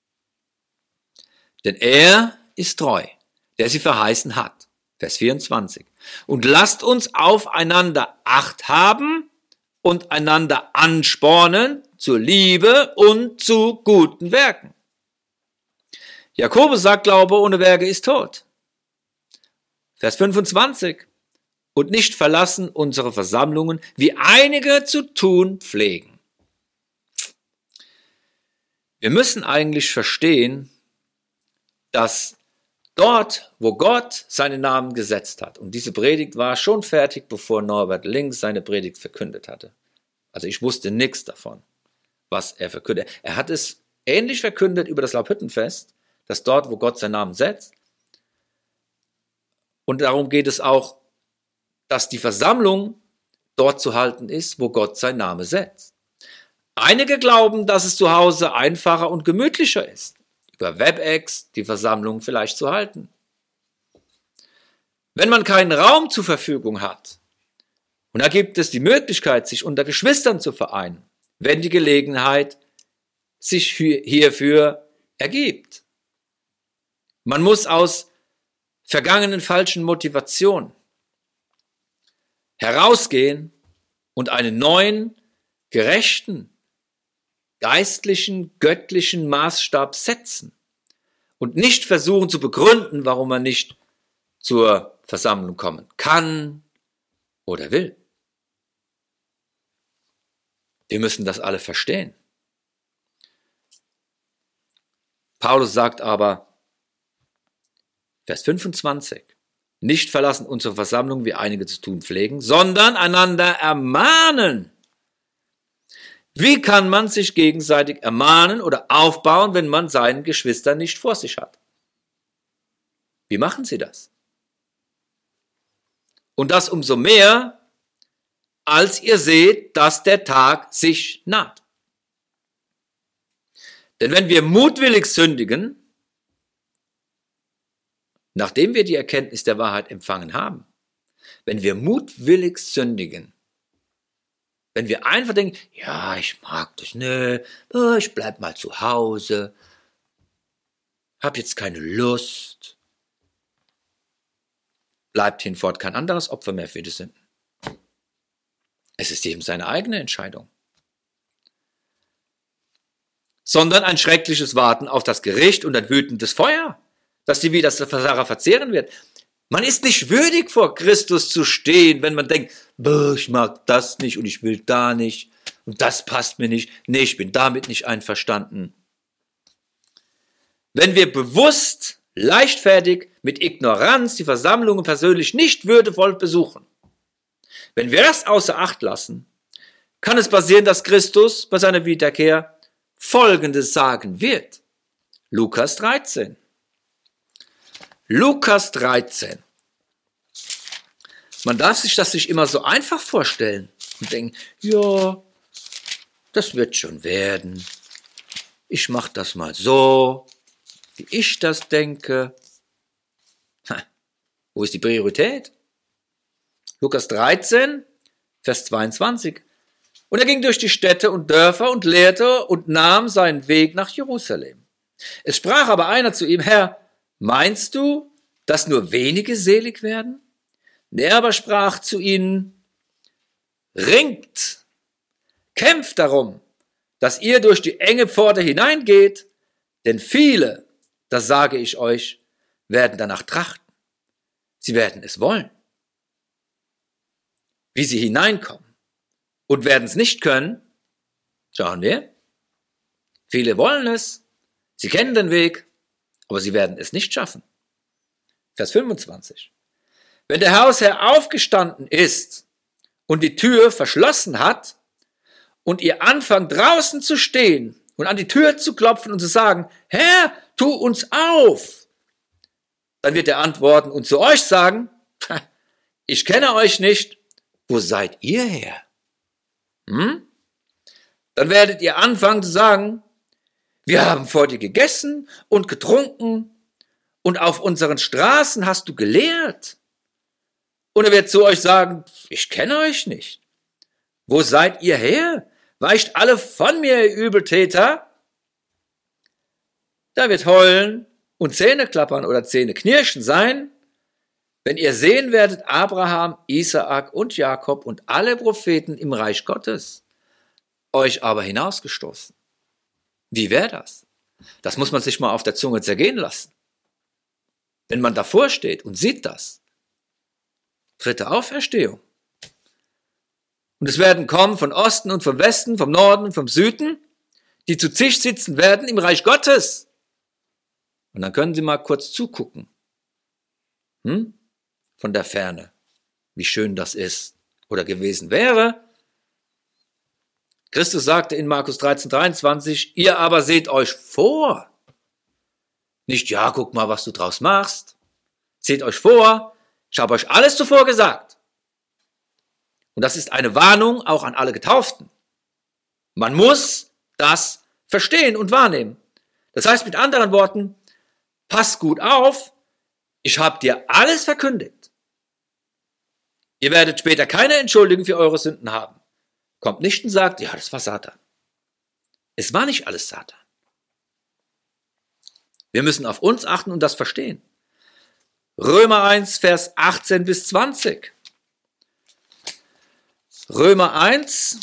Denn er ist treu, der sie verheißen hat. Vers vierundzwanzig. Und lasst uns aufeinander Acht haben und einander anspornen zur Liebe und zu guten Werken. Jakobus sagt, Glaube ohne Werke ist tot. Vers fünfundzwanzig. Und nicht verlassen unsere Versammlungen, wie einige zu tun pflegen. Wir müssen eigentlich verstehen, dass dort, wo Gott seinen Namen gesetzt hat, und diese Predigt war schon fertig, bevor Norbert Links seine Predigt verkündet hatte. Also ich wusste nichts davon, was er verkündet. Er hat es ähnlich verkündet über das Laubhüttenfest, dass dort, wo Gott seinen Namen setzt, und darum geht es auch, dass die Versammlung dort zu halten ist, wo Gott seinen Namen setzt. Einige glauben, dass es zu Hause einfacher und gemütlicher ist, über WebEx die Versammlung vielleicht zu halten. Wenn man keinen Raum zur Verfügung hat, und da gibt es die Möglichkeit, sich unter Geschwistern zu vereinen, wenn die Gelegenheit sich hierfür ergibt. Man muss aus vergangenen falschen Motivationen herausgehen und einen neuen, gerechten, geistlichen, göttlichen Maßstab setzen und nicht versuchen zu begründen, warum man nicht zur Versammlung kommen kann oder will. Wir müssen das alle verstehen. Paulus sagt aber, Vers fünfundzwanzig, nicht verlassen unsere Versammlung, wie einige zu tun pflegen, sondern einander ermahnen. Wie kann man sich gegenseitig ermahnen oder aufbauen, wenn man seinen Geschwistern nicht vor sich hat? Wie machen sie das? Und das umso mehr, als ihr seht, dass der Tag sich naht. Denn wenn wir mutwillig sündigen, nachdem wir die Erkenntnis der Wahrheit empfangen haben, wenn wir mutwillig sündigen, wenn wir einfach denken, ja, ich mag das, nö, ich bleib mal zu Hause, hab jetzt keine Lust, bleibt hinfort kein anderes Opfer mehr für die Sünden. Es ist eben seine eigene Entscheidung. Sondern ein schreckliches Warten auf das Gericht und ein wütendes Feuer, dass die wie das Versager verzehren wird. Man ist nicht würdig, vor Christus zu stehen, wenn man denkt, ich mag das nicht und ich will da nicht und das passt mir nicht. Nee, ich bin damit nicht einverstanden. Wenn wir bewusst, leichtfertig, mit Ignoranz die Versammlungen persönlich nicht würdevoll besuchen, wenn wir das außer Acht lassen, kann es passieren, dass Christus bei seiner Wiederkehr Folgendes sagen wird. Lukas dreizehn. Lukas dreizehn. Man darf sich das nicht immer so einfach vorstellen und denken, ja, das wird schon werden. Ich mache das mal so, wie ich das denke. Ha, wo ist die Priorität? Lukas dreizehn, Vers zweiundzwanzig. Und er ging durch die Städte und Dörfer und lehrte und nahm seinen Weg nach Jerusalem. Es sprach aber einer zu ihm, Herr, meinst du, dass nur wenige selig werden? Er aber sprach zu ihnen, ringt, kämpft darum, dass ihr durch die enge Pforte hineingeht, denn viele, das sage ich euch, werden danach trachten. Sie werden es wollen. Wie sie hineinkommen und werden es nicht können, schauen wir. Viele wollen es, sie kennen den Weg, aber sie werden es nicht schaffen. Vers fünfundzwanzig. Wenn der Hausherr aufgestanden ist und die Tür verschlossen hat und ihr anfangt draußen zu stehen und an die Tür zu klopfen und zu sagen, Herr, tu uns auf, dann wird er antworten und zu euch sagen, ich kenne euch nicht, wo seid ihr her? Hm? Dann werdet ihr anfangen zu sagen, wir haben vor dir gegessen und getrunken und auf unseren Straßen hast du gelehrt. Und er wird zu euch sagen, ich kenne euch nicht. Wo seid ihr her? Weicht alle von mir, ihr Übeltäter. Da wird Heulen und Zähneklappern oder Zähneknirschen sein, wenn ihr sehen werdet Abraham, Isaak und Jakob und alle Propheten im Reich Gottes, euch aber hinausgestoßen. Wie wäre das? Das muss man sich mal auf der Zunge zergehen lassen. Wenn man davor steht und sieht das. Dritte Auferstehung. Und es werden kommen von Osten und vom Westen, vom Norden und vom Süden, die zu Tisch sitzen werden im Reich Gottes. Und dann können Sie mal kurz zugucken. Hm? Von der Ferne. Wie schön das ist oder gewesen wäre. Christus sagte in Markus dreizehn dreiundzwanzig, ihr aber seht euch vor. Nicht, ja, guck mal, was du draus machst. Seht euch vor. Ich habe euch alles zuvor gesagt. Und das ist eine Warnung auch an alle Getauften. Man muss das verstehen und wahrnehmen. Das heißt mit anderen Worten, pass gut auf, ich habe dir alles verkündigt. Ihr werdet später keine Entschuldigung für eure Sünden haben. Kommt nicht und sagt, ja, das war Satan. Es war nicht alles Satan. Wir müssen auf uns achten und das verstehen. Römer eins, Vers achtzehn bis zwanzig. Römer eins,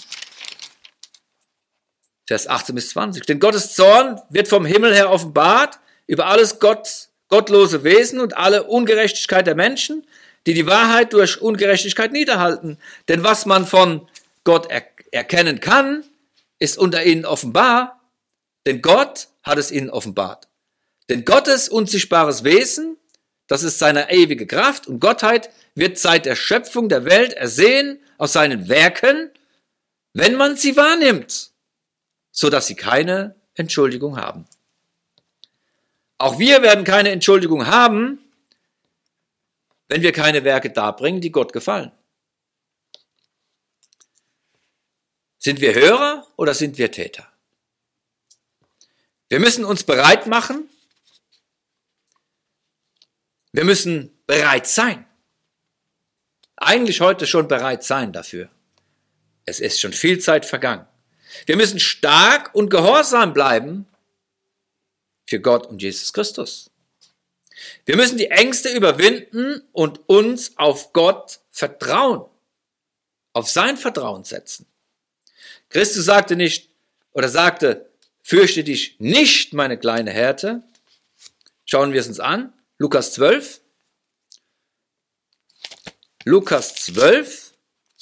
Vers achtzehn bis zwanzig. Denn Gottes Zorn wird vom Himmel her offenbart über alles Gott, gottlose Wesen und alle Ungerechtigkeit der Menschen, die die Wahrheit durch Ungerechtigkeit niederhalten. Denn was man von Gott er- erkennen kann, ist unter ihnen offenbar, denn Gott hat es ihnen offenbart. Denn Gottes unsichtbares Wesen, das ist seine ewige Kraft und Gottheit, wird seit der Schöpfung der Welt ersehen aus seinen Werken, wenn man sie wahrnimmt, so dass sie keine Entschuldigung haben. Auch wir werden keine Entschuldigung haben, wenn wir keine Werke darbringen, die Gott gefallen. Sind wir Hörer oder sind wir Täter? Wir müssen uns bereit machen. Wir müssen bereit sein. Eigentlich heute schon bereit sein dafür. Es ist schon viel Zeit vergangen. Wir müssen stark und gehorsam bleiben für Gott und Jesus Christus. Wir müssen die Ängste überwinden und uns auf Gott vertrauen, auf sein Vertrauen setzen. Christus sagte nicht oder sagte, fürchte dich nicht, meine kleine Härte. Schauen wir es uns an. Lukas zwölf. Lukas zwölf.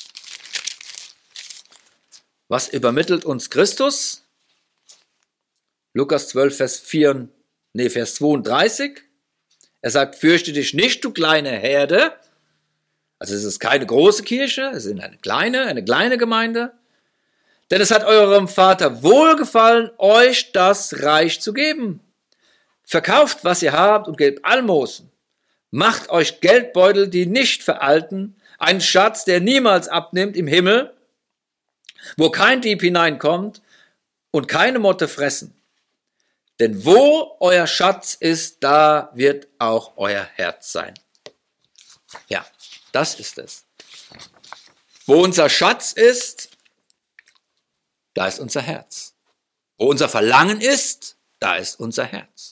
Was übermittelt uns Christus? Lukas zwölf, Vers vier, nee, Vers zweiunddreißig. Er sagt, fürchte dich nicht, du kleine Herde. Also es ist keine große Kirche, es ist eine kleine, eine kleine Gemeinde. Denn es hat eurem Vater wohlgefallen, euch das Reich zu geben. Verkauft, was ihr habt und gebt Almosen. Macht euch Geldbeutel, die nicht veralten, einen Schatz, der niemals abnimmt im Himmel, wo kein Dieb hineinkommt und keine Motte fressen. Denn wo euer Schatz ist, da wird auch euer Herz sein. Ja, das ist es. Wo unser Schatz ist, da ist unser Herz. Wo unser Verlangen ist, da ist unser Herz.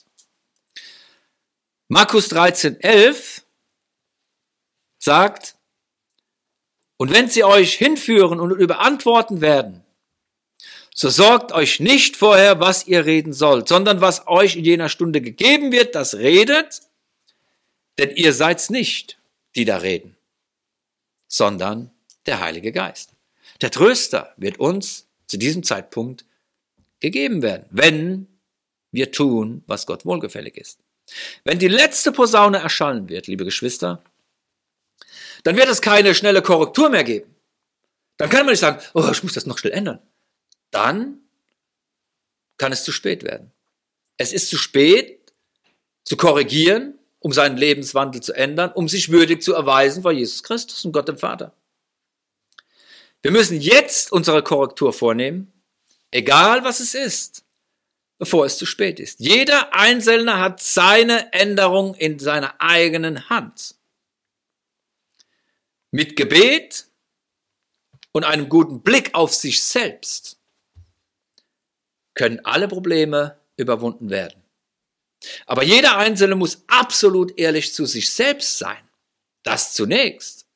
Markus dreizehn, elf sagt, und wenn sie euch hinführen und überantworten werden, so sorgt euch nicht vorher, was ihr reden sollt, sondern was euch in jener Stunde gegeben wird, das redet, denn ihr seid's nicht, die da reden, sondern der Heilige Geist. Der Tröster wird uns zu diesem Zeitpunkt gegeben werden, wenn wir tun, was Gott wohlgefällig ist. Wenn die letzte Posaune erschallen wird, liebe Geschwister, dann wird es keine schnelle Korrektur mehr geben. Dann kann man nicht sagen, oh, ich muss das noch schnell ändern. Dann kann es zu spät werden. Es ist zu spät, zu korrigieren, um seinen Lebenswandel zu ändern, um sich würdig zu erweisen vor Jesus Christus und Gott dem Vater. Wir müssen jetzt unsere Korrektur vornehmen, egal was es ist, bevor es zu spät ist. Jeder Einzelne hat seine Änderung in seiner eigenen Hand. Mit Gebet und einem guten Blick auf sich selbst können alle Probleme überwunden werden. Aber jeder Einzelne muss absolut ehrlich zu sich selbst sein. Das zunächst.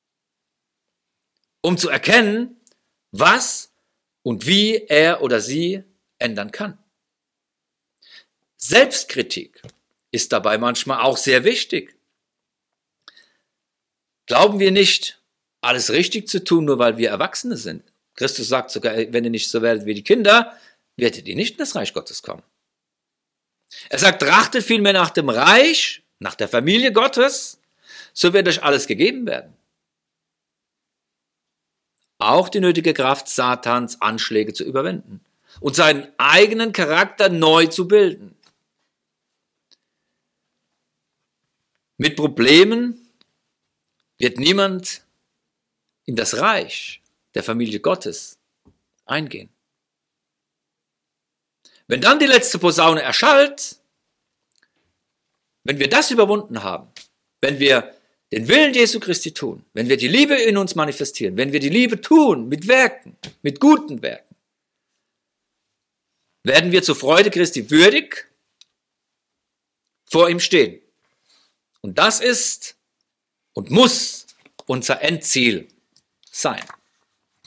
Um zu erkennen, was und wie er oder sie ändern kann. Selbstkritik ist dabei manchmal auch sehr wichtig. Glauben wir nicht, alles richtig zu tun, nur weil wir Erwachsene sind. Christus sagt sogar, wenn ihr nicht so werdet wie die Kinder, werdet ihr nicht in das Reich Gottes kommen. Er sagt, trachtet vielmehr nach dem Reich, nach der Familie Gottes, so wird euch alles gegeben werden. Auch die nötige Kraft, Satans Anschläge zu überwinden und seinen eigenen Charakter neu zu bilden. Mit Problemen wird niemand in das Reich der Familie Gottes eingehen. Wenn dann die letzte Posaune erschallt, wenn wir das überwunden haben, wenn wir den Willen Jesu Christi tun, wenn wir die Liebe in uns manifestieren, wenn wir die Liebe tun mit Werken, mit guten Werken, werden wir zur Freude Christi würdig vor ihm stehen. Und das ist und muss unser Endziel sein.